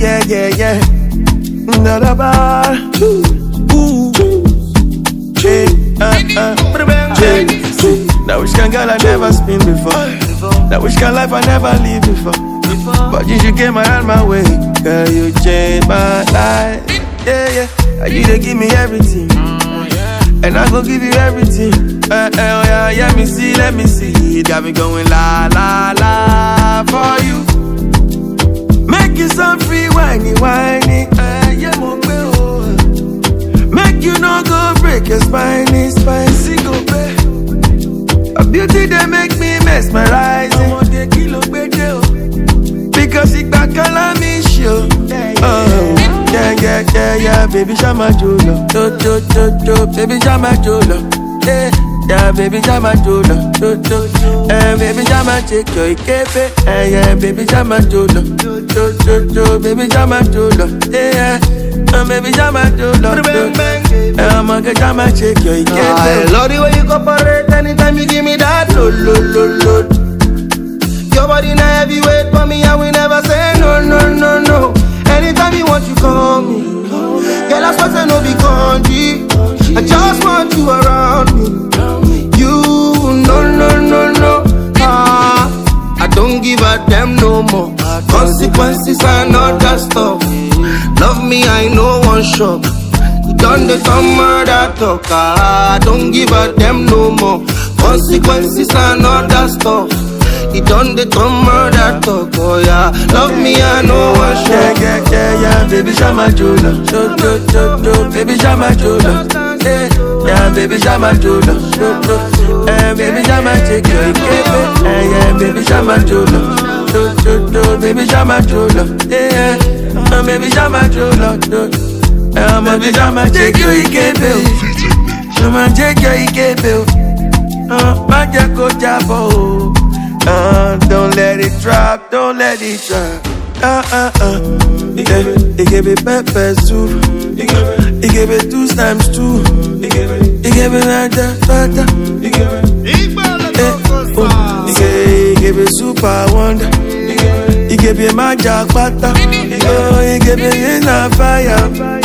yeah. Not about. Ooh. Hey, That wish can girl I never spin before. That wish can life I never live before. But you came around my way, girl, you changed my life. Yeah. You dey give me everything, and I gon' give you everything. Yeah, let me see. It got me going la la la for you. Make you some free whiny. Yeah, make you no go break your spine, go pay. A beauty that make me mesmerizing. Because it back all me show. Yeah, baby Shama Jolo. Baby Shama Jolo. Yeah, baby Shama Jolo. Baby Shama check your ikepe. Yeah, baby Shama Jolo. Baby Shama Jolo. Yeah, baby Shama Jolo. I'ma get Shama check your ikepe. I love the way you cooperate anytime you give me that load. Your body not heavyweight for me, and we never say no. Anytime you want, you call me. Girl, I swear no be country. I just want you around me. You, no. I don't give a damn no more. Consequences and all that stuff. Love me, I know one shot. You done the murder talk. I don't give a damn no more. Consequences and all that stuff. He done the murder talk, oh yeah. Love me, I know one shot. Yeah, baby Shama Jolo. Baby Shama Jolo. Yeah, baby Shama Jolo. Baby Shama check your ikepe. Yeah, baby Shama Jolo. Baby Shama Jolo. Yeah, baby Shama Jolo. Baby Shama check your ikepe. Shama check your ikepe. Maja ko jabo. Don't let it drop. He gave it pepper soup. He gave it 2 times 2. He gave it like that. He gave it super wonder. He gave it magic butter. He gave it in a fire.